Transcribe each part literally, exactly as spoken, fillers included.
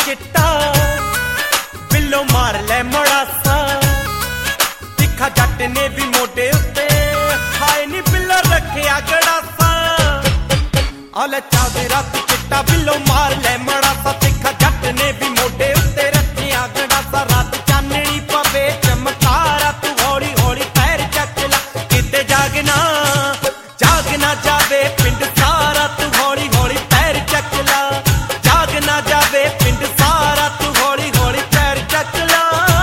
चिट्टा बिल्लो मार ले मड़ासा दिखा जट ने भी मोटे उत्ते हाय नी बिल्लो रखिया गड़ासा आले चावे रात चिट्टा बिल्लो मार ले मड़ासा दिखा जट ने भी मोटे उत्ते रखिया गड़ासा रात चाननी पवे चमकारा तू हौली हौली पैर चक ला किते जागना जागना जावे पिंड सारा तू हौली हौली पैर चक ला जागना जावे पिंड सारा तू हौली हौली पैर चक ला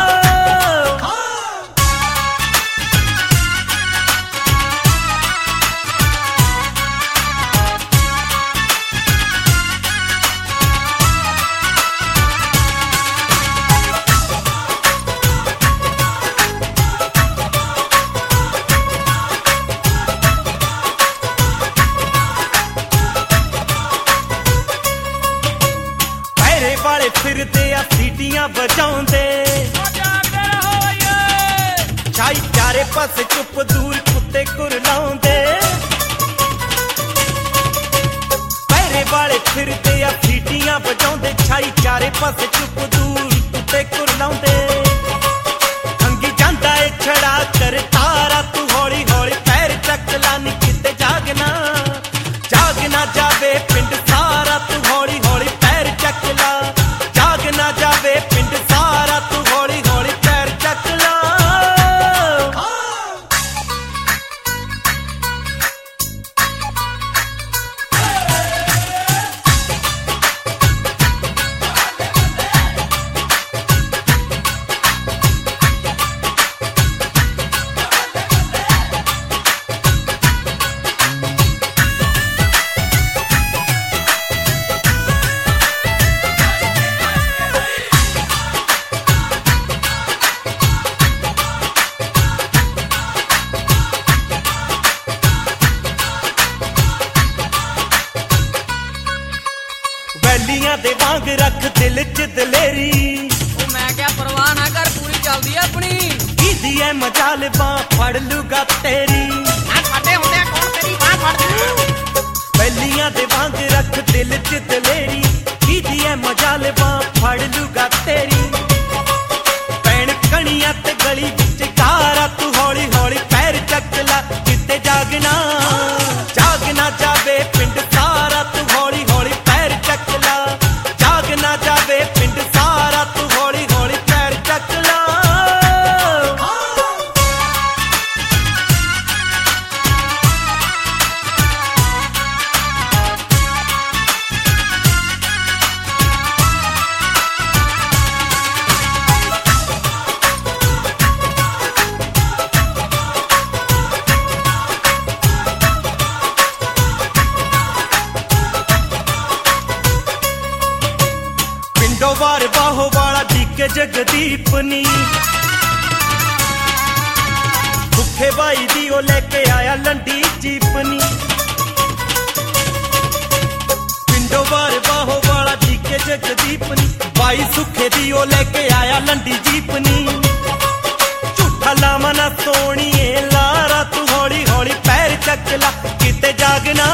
वाले फिरदे आ सीटियां बजाउंदे छाई चारे पासे चुप दूर कुत्ते कुरलाउंदे पैरे वाले फिरदे आ सीटियां बजाउंदे छाई चारे पासे चुप दूर कुत्ते कुरलाउंदे हंगी जांदा ए छड़ा कर तारा तू हौली हौली पैर चक ला नी किते जागना जागना जावे पिंड सारा तू हौली हौली पैर चक ला जागना जावे पिंड सारा तू हौली हौली पैर चक ला वैलियां दे वांग रख दिल च दलेरी ओ मैं क्या परवाह ना कर पूरी चलदी अपनी कीदी है मजाल बां फड़ लूगा तेरी ना फटे होंदे कौन तेरी बां फड़ दे वैलियां दे वांग रख दिल च दलेरी कीदी है मजाल बां फड़ लूगा तेरी पैण कणियां ते गली विच कारा तू हौली हौली पैर चक ला किते जागना जागना जावे पिंड सारा तू हौली हौली पैर चक ला जागना जावे पिंड सारा तू हौली हौली पैर चक ला वार बाहो वाला डीके जगदीपनी भुखे भाई दी ओ लेके आया लंडी जीपनी पिंडो वार बाहो वाला डीके जगदीपनी भाई सुखे दी ओ लेके आया लंडी जीपनी झूठा लामा ना सोनिए लारा तू हौली हौली पैर चक ला किते जागना